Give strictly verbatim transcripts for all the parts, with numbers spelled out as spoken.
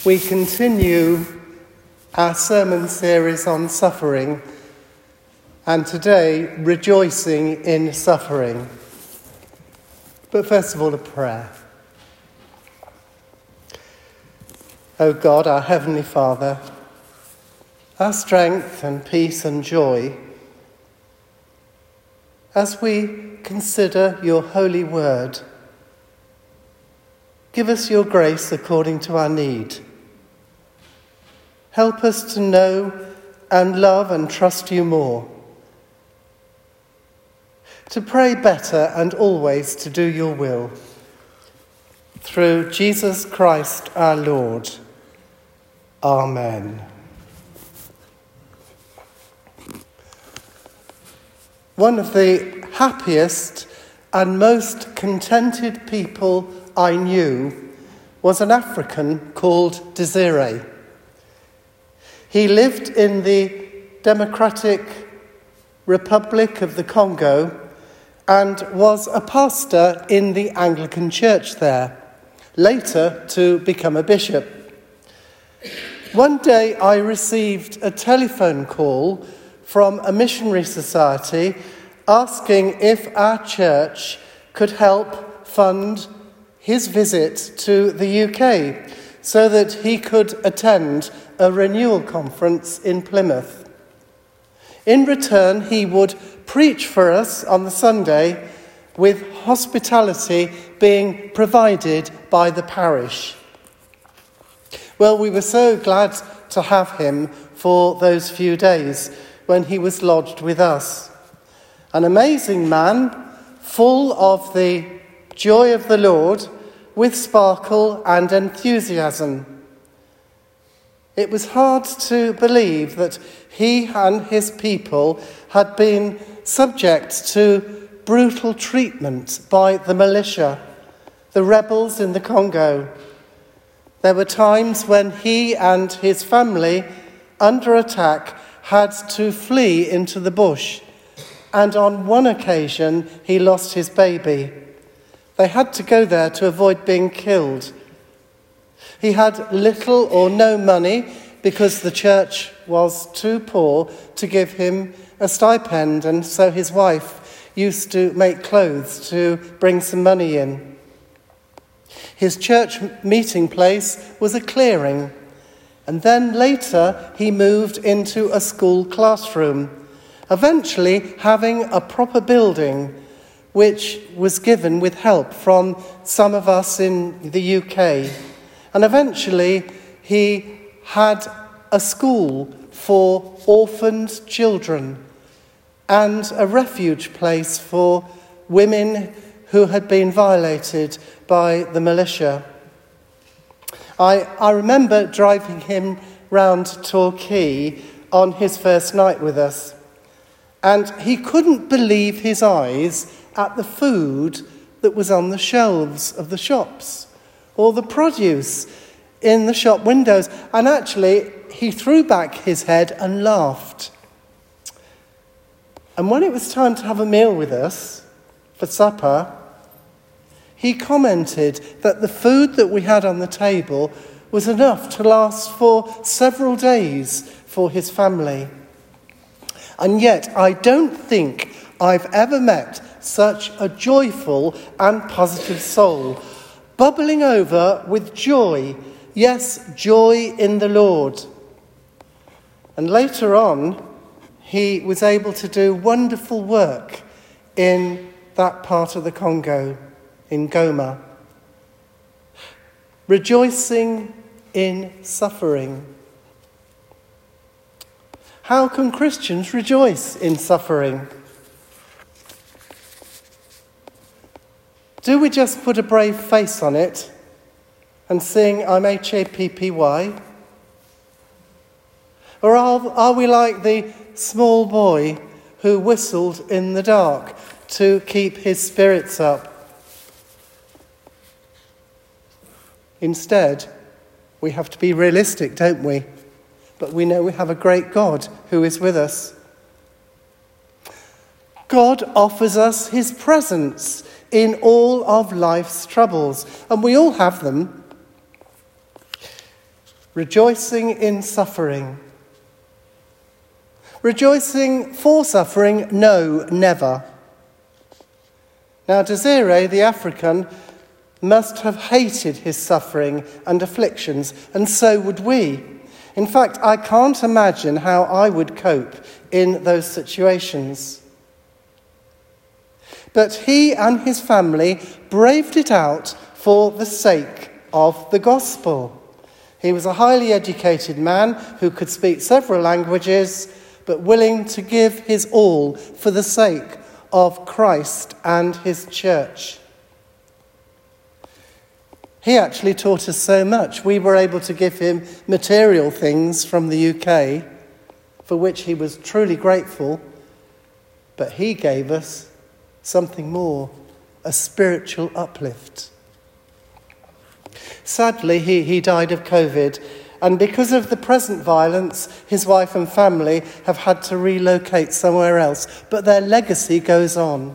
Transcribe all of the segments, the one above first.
We continue our sermon series on suffering, and today, rejoicing in suffering. But first of all, a prayer. O God, our Heavenly Father, our strength and peace and joy, as we consider your holy word, give us your grace according to our need. Help us to know and love and trust you more, to pray better and always to do your will. Through Jesus Christ our Lord. Amen. One of the happiest and most contented people I knew was an African called Desire. He lived in the Democratic Republic of the Congo and was a pastor in the Anglican Church there, later to become a bishop. One day I received a telephone call from a missionary society asking if our church could help fund his visit to the U K so that he could attend a renewal conference in Plymouth. In return, he would preach for us on the Sunday, with hospitality being provided by the parish. Well, we were so glad to have him for those few days when he was lodged with us. An amazing man, full of the joy of the Lord, with sparkle and enthusiasm. It was hard to believe that he and his people had been subject to brutal treatment by the militia, the rebels in the Congo. There were times when he and his family, under attack, had to flee into the bush, and on one occasion he lost his baby. They had to go there to avoid being killed. He had little or no money because the church was too poor to give him a stipend, and so his wife used to make clothes to bring some money in. His church meeting place was a clearing, and then later he moved into a school classroom, eventually having a proper building, which was given with help from some of us in the U K. And eventually he had a school for orphaned children and a refuge place for women who had been violated by the militia. I, I remember driving him round Torquay on his first night with us, and he couldn't believe his eyes at the food that was on the shelves of the shops, or the produce in the shop windows. And actually, he threw back his head and laughed. And when it was time to have a meal with us for supper, he commented that the food that we had on the table was enough to last for several days for his family. And yet, I don't think I've ever met such a joyful and positive soul, bubbling over with joy, yes, joy in the Lord. And later on, he was able to do wonderful work in that part of the Congo, in Goma. Rejoicing in suffering. How can Christians rejoice in suffering? Do we just put a brave face on it and sing, I'm H A P P Y? Or are, are we like the small boy who whistled in the dark to keep his spirits up? Instead, we have to be realistic, don't we? But we know we have a great God who is with us. God offers us his presence in all of life's troubles, and we all have them. rejoicing in suffering. Rejoicing for suffering, no, never. Now, Desiree, the African, must have hated his suffering and afflictions, and so would we. In fact, I can't imagine how I would cope in those situations. But he and his family braved it out for the sake of the gospel. He was a highly educated man who could speak several languages, but willing to give his all for the sake of Christ and his church. He actually taught us so much. We were able to give him material things from the U K, for which he was truly grateful, but he gave us something more, a spiritual uplift. Sadly, he, he died of COVID, and because of the present violence, his wife and family have had to relocate somewhere else, but their legacy goes on.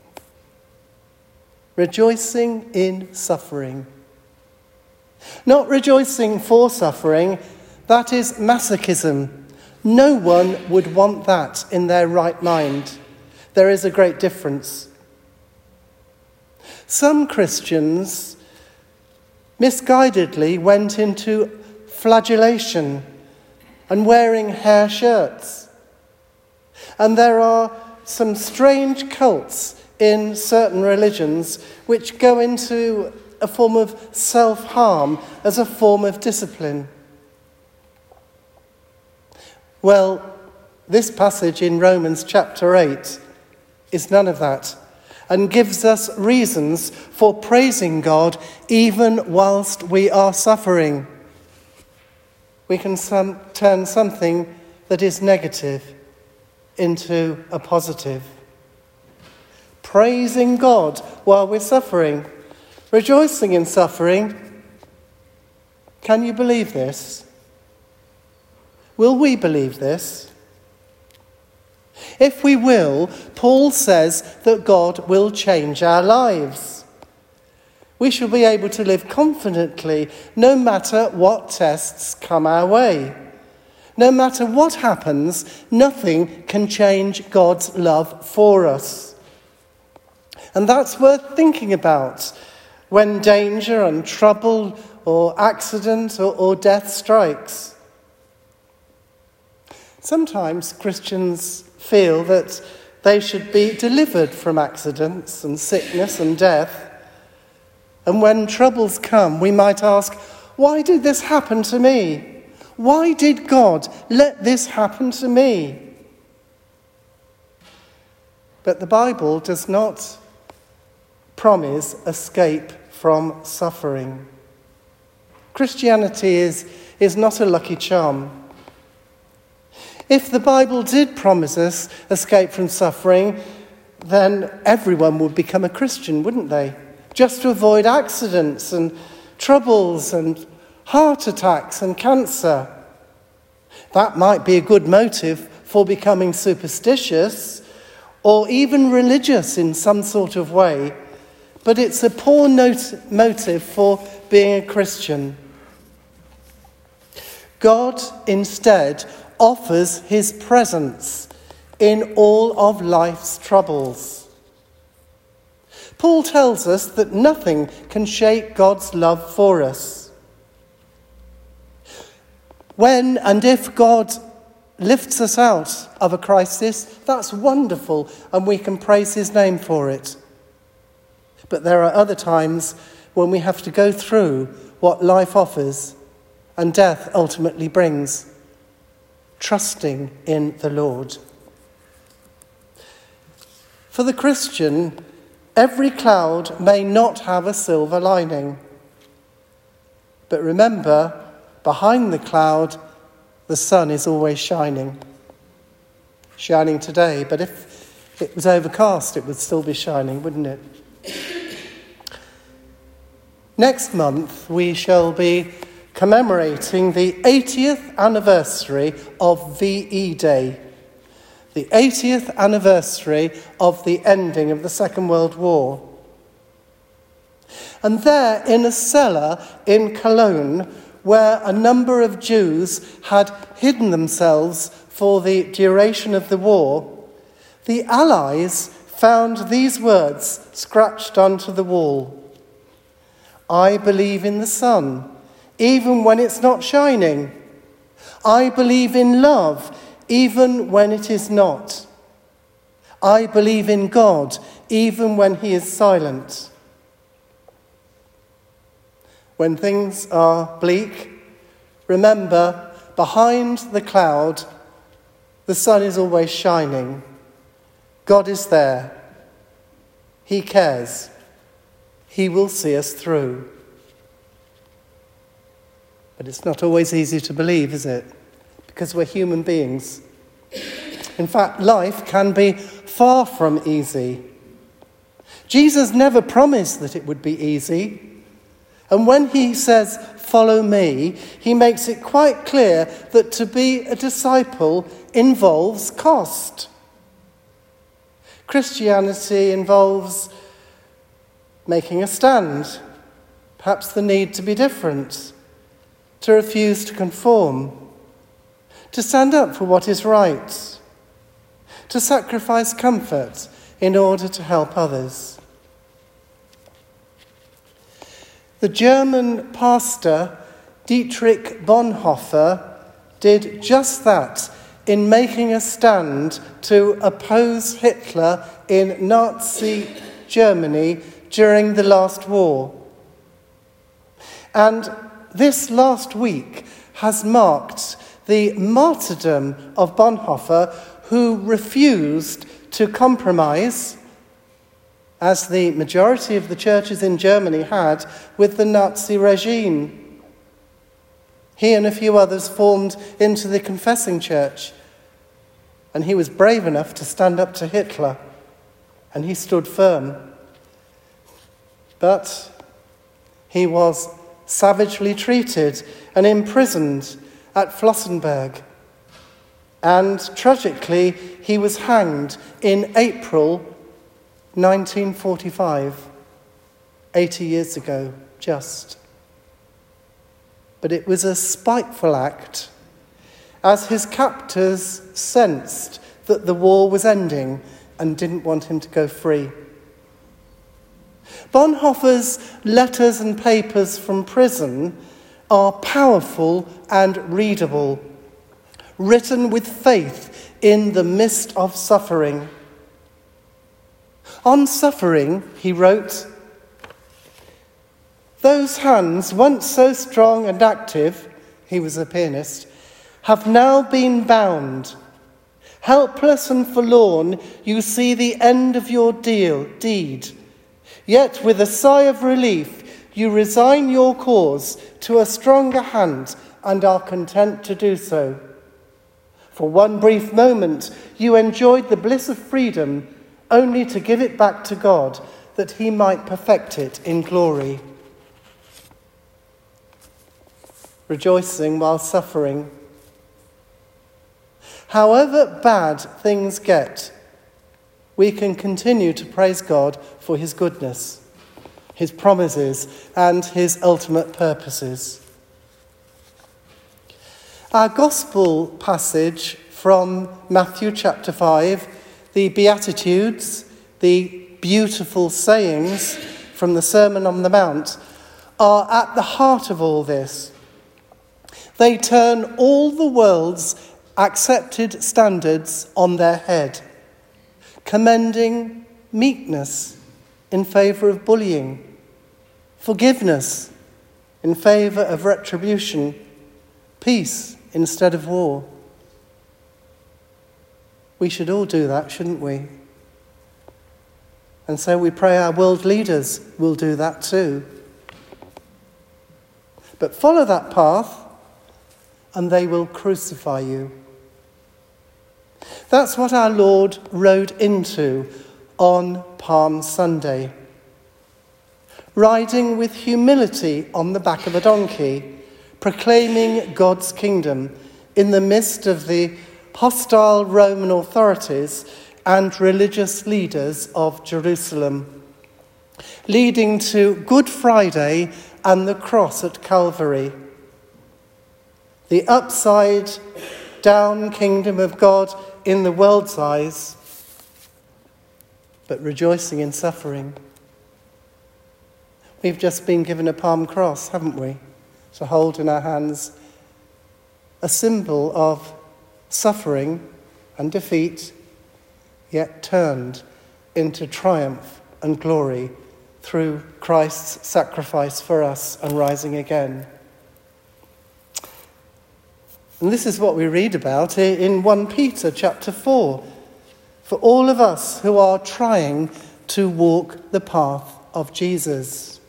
Rejoicing in suffering. Not rejoicing for suffering, that is masochism. No one would want that in their right mind. There is a great difference. Some Christians misguidedly went into flagellation and wearing hair shirts. And there are some strange cults in certain religions which go into a form of self-harm as a form of discipline. Well, this passage in Romans chapter eight is none of that, and gives us reasons for praising God even whilst we are suffering. We can some, turn something that is negative into a positive. Praising God while we're suffering. Rejoicing in suffering. Can you believe this? Will we believe this? If we will, Paul says that God will change our lives. We shall be able to live confidently no matter what tests come our way. No matter what happens, nothing can change God's love for us. And that's worth thinking about when danger and trouble or accident or, or death strikes. Sometimes Christians feel that they should be delivered from accidents and sickness and death. And when troubles come, we might ask, why did this happen to me? Why did God let this happen to me? But the Bible does not promise escape from suffering. Christianity is, is not a lucky charm. If the Bible did promise us escape from suffering, then everyone would become a Christian, wouldn't they? Just to avoid accidents and troubles and heart attacks and cancer. That might be a good motive for becoming superstitious or even religious in some sort of way, but it's a poor not- motive for being a Christian. God instead offers his presence in all of life's troubles. Paul tells us that nothing can shake God's love for us. When and if God lifts us out of a crisis, that's wonderful, and we can praise his name for it. But there are other times when we have to go through what life offers and death ultimately brings, trusting in the Lord. For the Christian, every cloud may not have a silver lining. But remember, behind the cloud, the sun is always shining. Shining today, but if it was overcast, it would still be shining, wouldn't it? Next month, we shall be commemorating the eightieth anniversary of V E Day, the eightieth anniversary of the ending of the Second World War. And there, in a cellar in Cologne, where a number of Jews had hidden themselves for the duration of the war, the Allies found these words scratched onto the wall. I believe in the sun, even when it's not shining. I believe in love, even when it is not. I believe in God, even when he is silent. When things are bleak, remember, behind the cloud, the sun is always shining. God is there. He cares. He will see us through. But it's not always easy to believe, is it? Because we're human beings. In fact, life can be far from easy. Jesus never promised that it would be easy. And when he says, follow me, he makes it quite clear that to be a disciple involves cost. Christianity involves making a stand, perhaps the need to be different, to refuse to conform, to stand up for what is right, to sacrifice comfort in order to help others. The German pastor Dietrich Bonhoeffer did just that in making a stand to oppose Hitler in Nazi Germany during the last war. And this last week has marked the martyrdom of Bonhoeffer, who refused to compromise, as the majority of the churches in Germany had, with the Nazi regime. He and a few others formed into the Confessing Church, and he was brave enough to stand up to Hitler, and he stood firm. But he was savagely treated and imprisoned at Flossenburg, and tragically he was hanged in April nineteen forty-five, eighty years ago, just. But it was a spiteful act, as his captors sensed that the war was ending and didn't want him to go free. Bonhoeffer's letters and papers from prison are powerful and readable, written with faith in the midst of suffering. On suffering, he wrote, those hands, once so strong and active, he was a pianist, have now been bound. Helpless and forlorn, you see the end of your deal, deed. Yet with a sigh of relief, you resign your cause to a stronger hand and are content to do so. For one brief moment, you enjoyed the bliss of freedom, only to give it back to God, that he might perfect it in glory. Rejoicing while suffering. However bad things get, we can continue to praise God for his goodness, his promises, and his ultimate purposes. Our gospel passage from Matthew chapter five, the Beatitudes, the beautiful sayings from the Sermon on the Mount, are at the heart of all this. They turn all the world's accepted standards on their head, commending meekness in favour of bullying, forgiveness in favour of retribution, peace instead of war. We should all do that, shouldn't we? And so we pray our world leaders will do that too. But follow that path and they will crucify you. That's what our Lord rode into on Palm Sunday. Riding with humility on the back of a donkey, proclaiming God's kingdom in the midst of the hostile Roman authorities and religious leaders of Jerusalem, leading to Good Friday and the cross at Calvary. the upside down kingdom of God in the world's eyes, but rejoicing in suffering. We've just been given a palm cross, haven't we, to hold in our hands, a symbol of suffering and defeat, yet turned into triumph and glory through Christ's sacrifice for us and rising again. And this is what we read about in First Peter chapter four. For all of us who are trying to walk the path of Jesus.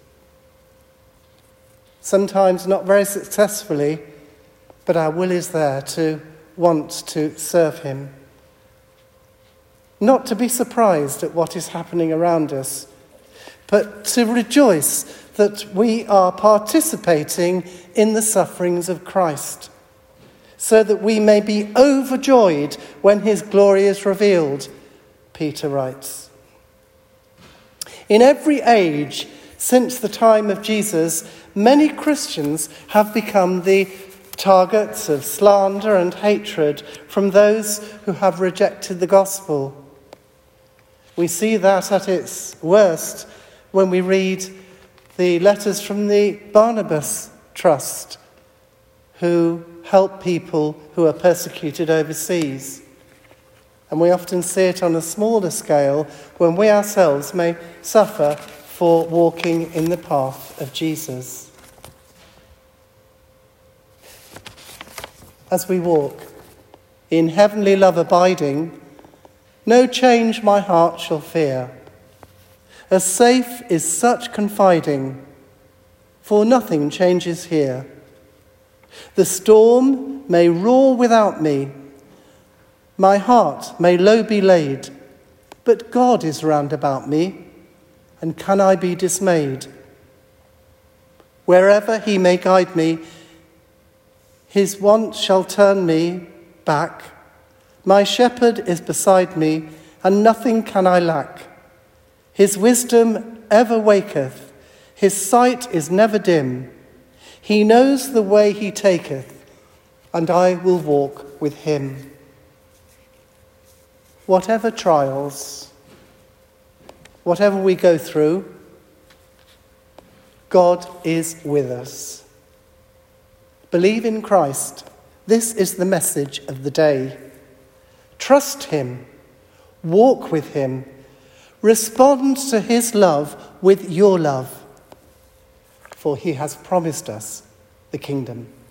Sometimes not very successfully, but our will is there to want to serve him. Not to be surprised at what is happening around us, but to rejoice that we are participating in the sufferings of Christ, so that we may be overjoyed when his glory is revealed, Peter writes. In every age since the time of Jesus, many Christians have become the targets of slander and hatred from those who have rejected the gospel. We see that at its worst when we read the letters from the Barnabas Trust, who help people who are persecuted overseas. And we often see it on a smaller scale when we ourselves may suffer for walking in the path of Jesus. As we walk in heavenly love abiding, no change my heart shall fear. As safe is such confiding, for nothing changes here. The storm may roar without me, my heart may low be laid, but God is round about me, and can I be dismayed? Wherever he may guide me, his want shall turn me back. My shepherd is beside me, and nothing can I lack. His wisdom ever waketh, his sight is never dim. He knows the way he taketh, and I will walk with him. Whatever trials, whatever we go through, God is with us. Believe in Christ. This is the message of the day. Trust him. Walk with him. Respond to his love with your love. For he has promised us the kingdom.